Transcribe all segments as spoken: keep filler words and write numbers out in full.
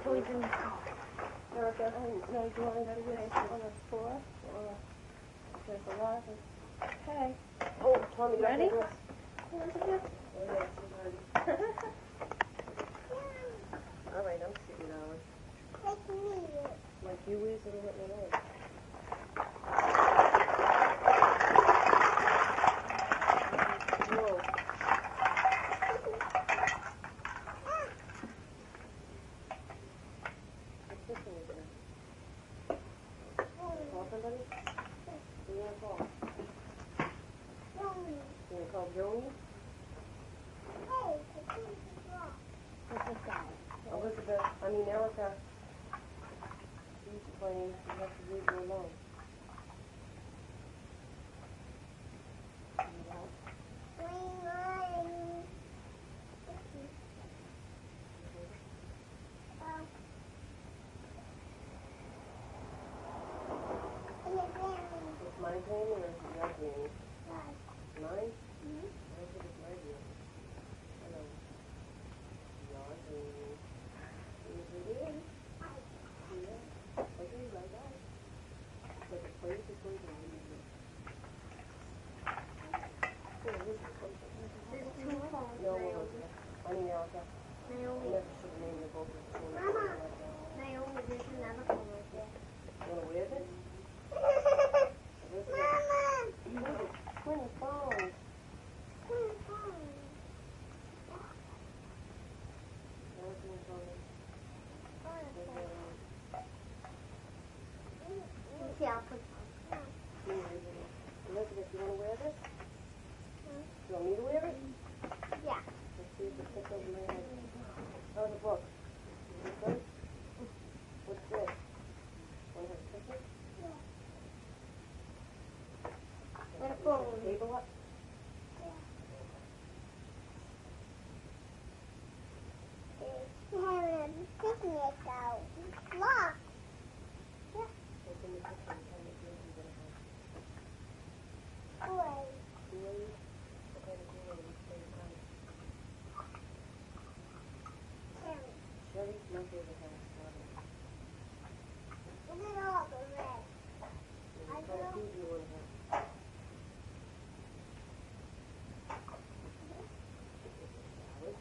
until he's in the car. Erica, now do you want to go to this on the floor? Or there's a lot of... Okay. Oh, Tommy, you ready? Elizabeth? Oh, yeah, she's ready. All right, I'm sitting down. Like me. Like you is, it'll let me know. Whoa. What's this one again? Call somebody? Who you want to call? Mommy. You want to call Joni? Hey, the key is locked. What's this guy? Elizabeth, I mean Erica. She's playing. You have to leave her alone. Green line. Um, It's my dream or is it your dream? Mine? Mm-hmm. I think it's my dream. I know. Your dream. Is it in? Yeah. Okay, like that. Like a place is going to be. There's two phones. No, Naomi. I mean Erica. I Naomi. never should have named them both the same. Mama. Naomi, there's another phone right there. You want to wear this? Mama. Twin phones. Green phone. Everything's on it. See, I'll put Elizabeth, you want to wear this? You want me to wear it? Yeah. Let's see if it fits over my head. Oh, the book. Is it good? What's this? Want to have a picture? Let it fall. Table up? We're having a picnic out. Look. It's in the kitchen. Tell me if you're going to have Boy. Kool-Aid. What kind of Kool-Aid? Which kind of kind? Cherry? My favorite kind of strawberry. Look at all the red. What kind of food do you want to have? Salad.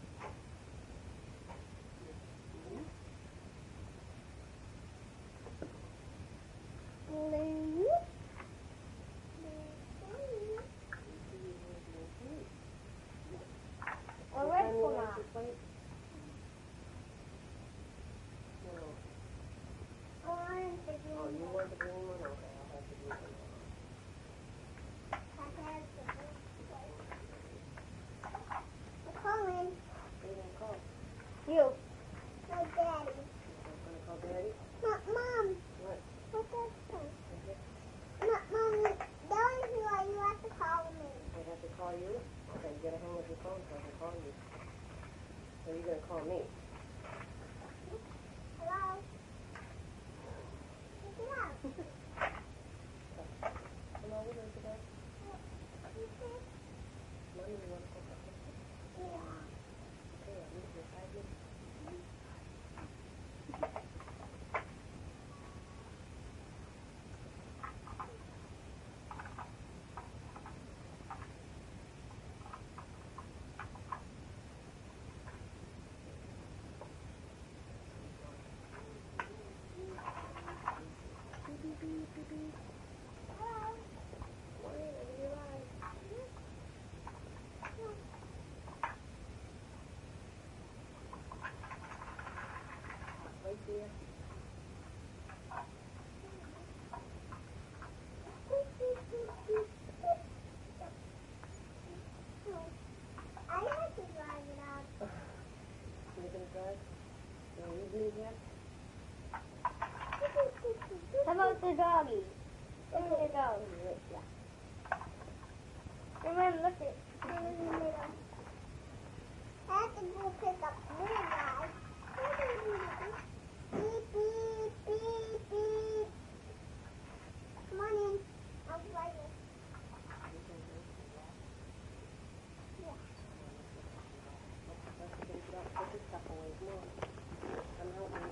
Blue. Or What red time you for want mom. your plate? No. Orange. The green Oh, you one. want the green one? Okay, I'll have the green one. I had the blue one. I'm calling Who are you going to call? You. my daddy. I'm going to call Daddy? Ma- Mom. What? What's that thing? Okay. Ma- Mommy, don't you like you have to call me. I have to call you? Okay, you gotta hang up your phone so I can call you. So you're gonna call me? Hello? Pick it up. Come on, we're going to bed. Mommy, you wanna go back? Yeah. Okay, I'll leave you five minutes. Hello? Morning, are you alive? Right there. I like to drive it out. You're gonna drive? You wanna leave me yet? How about the doggy? Look at the dog. Remember, look at I'm in the middle. I have to go pick up the little guy. Beep, beep, beep, beep. Come on in. I'll drive it. Let's get it up. Put this stuff away. Come on. Come help me.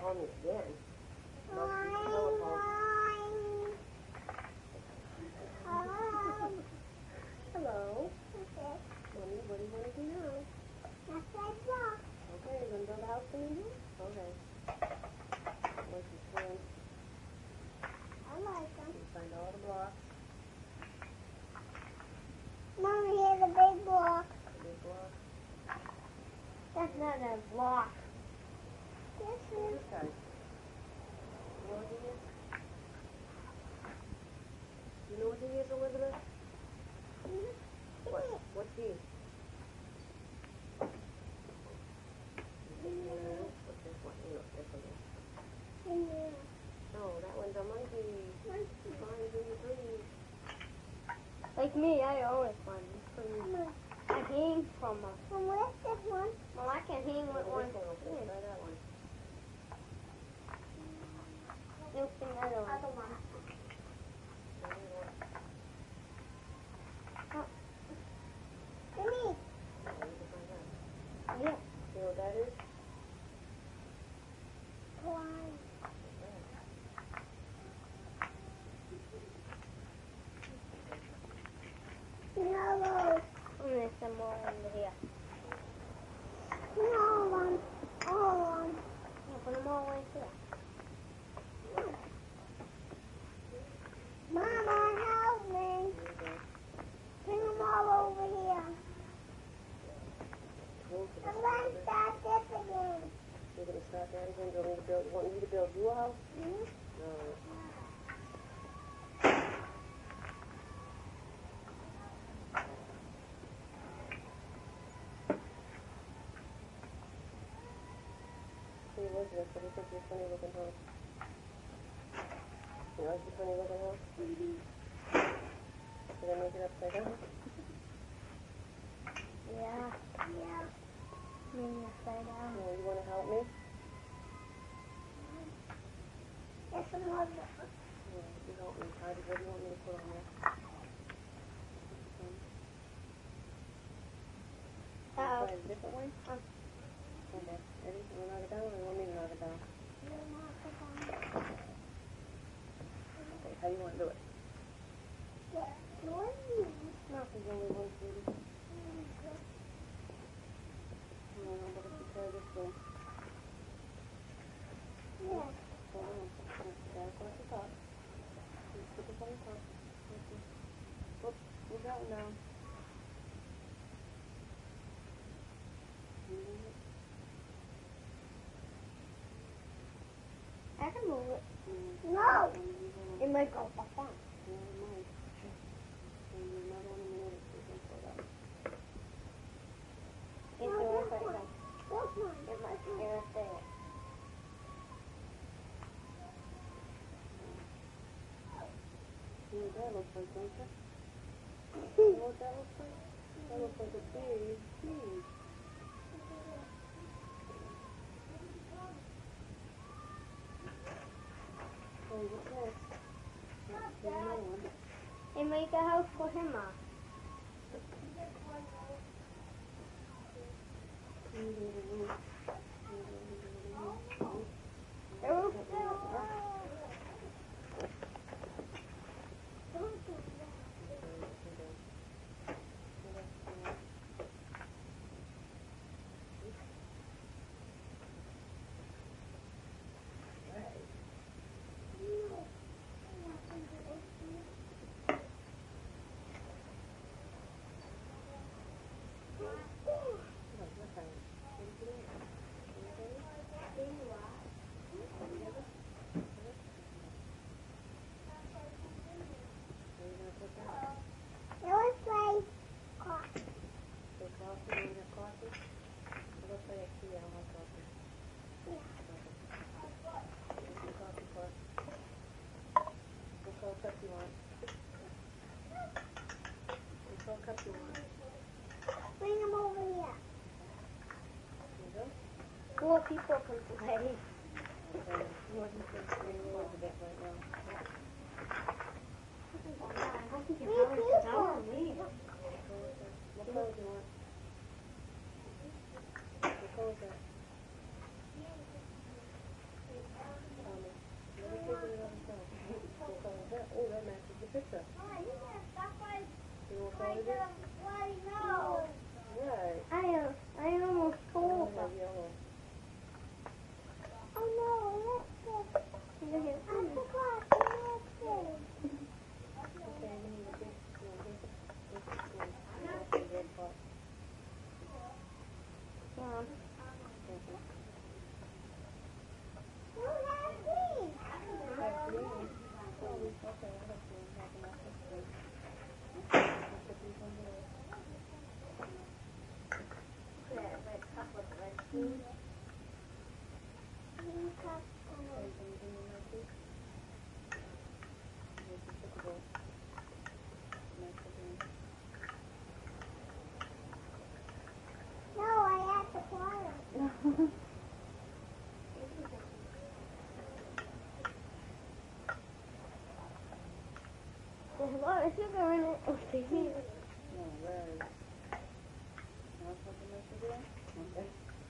call me again. I'm fine. Um, Hello. okay. Mommy, what do you want to do now? That's my block. Okay, you going to build a house for me? Okay. Once you can, I like them. you find all the blocks. Mommy, here's a big block. The big block. That's not a block. This Who's is this guy? You know what he is? You know what he is, Elizabeth? What? What's he? What's this one? No, this one is. yeah. No, that one's a monkey. He finds in the trees. Like me, I always find trees. I hang from them. And where's this one? Well, I can hang with This one. one, okay, try that one. Look another one. Other one. There you go. Give me. Yeah, you can find that. Yeah. You know what that is? One. Yellow. And there's some more under here. No one. All one. Yeah, put them all right there. Mama, help me. There you go. Bring them all over here. Move to the I'm side. going to start this again. You're going to start that again? Do you want me to build, you want me to build you a house? Hmm? No. Hey, Elizabeth, what do you think of your funny looking house? You like your funny looking house? Did I make it upside down? Yeah. Yeah. Maybe upside down. Oh, you want to help me? There's some more. Yeah, you help me. How do, what do you want me to put on there? Uh-oh. Try a different way? Oh. Okay. Ready? You want to knock it down or you want me to knock it down? Okay, how do you want to do it? Yeah. What do you Knock is only one thirty. No, no, but if you try this way. Yeah. Hold on. Down across the top. Just put this on the top. Okay. Whoop. Move that one down. Move it. I can move it. Mm. No. It might go back down. Yeah, it might. And another one in a minute. So you can pull it out. It's No, going this right one. down. This one. It might be right there. You know what that looks like, don't you? You know what that looks like? That looks like a big tree. Okay, what's next? Let's do another one. It make a house for him, Ma. Oh. It was like coffee. So coffee, you have coffee? It looks like a tea, I don't have coffee. Yeah. What's the coffee for? What color cup do you want? What color cup do you want? Bring them over here. Here you go. Four people can play. Okay. You want to put three rolls of it right now? I hope you can Three balance it people. out for me. What color do you want? What color is that? it is? Right. I am. I almost Oh, told I her. have yellow. Oh no, let's go. You can I see me. forgot the napkin. Okay, we need a big spoon. This, this is spoon. You want the red part. Yeah. Okay. You have green. Have green. Oh, we- okay, I have green. Have enough of green. Okay, we'll put these on there. Green cup. Okay, can you give me my tea? Here's the sugar bowl. Nice and green. No, I had to pour it. There's a lot of sugar in it. Oh, see me. No, right. Want something more sugar? Okay.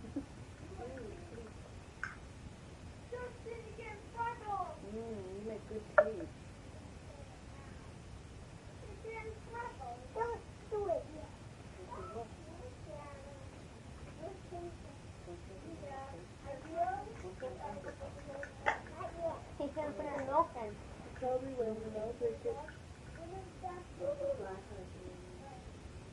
Mmm, you make good tea. Don't do it yet. This is what? He's gonna put in milk in. Probably when the milk is it.